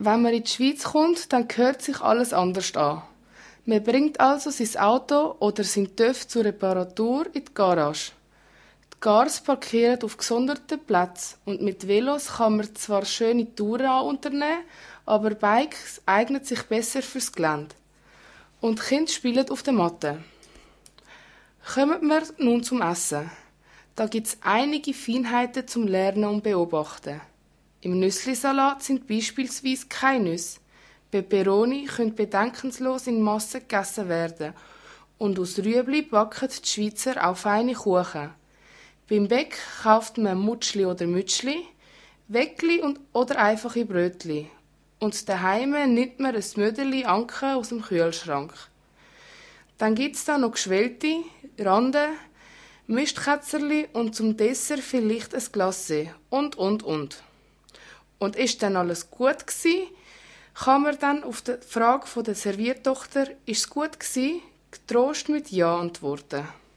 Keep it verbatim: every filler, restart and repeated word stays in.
Wenn man in die Schweiz kommt, dann hört sich alles anders an. Man bringt also sein Auto oder sein TÜV zur Reparatur in die Garage. Die Cars parkieren auf gesonderten Plätzen und mit Velos kann man zwar schöne Touren unternehmen, aber Bikes eignen sich besser fürs Gelände. Und die Kinder spielen auf der Matte. Kommen wir nun zum Essen. Da gibt es einige Feinheiten zum Lernen und Beobachten. Im Nüsslisalat sind beispielsweise keine Nüsse. Peperoni können bedenkenslos in Masse gegessen werden. Und aus Rüebli backen die Schweizer auch feine Kuchen. Beim Bäck kauft man Mutschli oder Mütschli, Weckli und, oder einfache Brötli. Und daheim nimmt man ein Möderli Anke aus dem Kühlschrank. Dann gibt es da noch geschwellte, Rande, Mischkätzerli und zum Dessert vielleicht ein Glacé und, und, und. Und ist dann alles gut gsi, kann man dann auf die Frage von der Serviertochter, ist es gut gsi, getrost mit Ja antworten.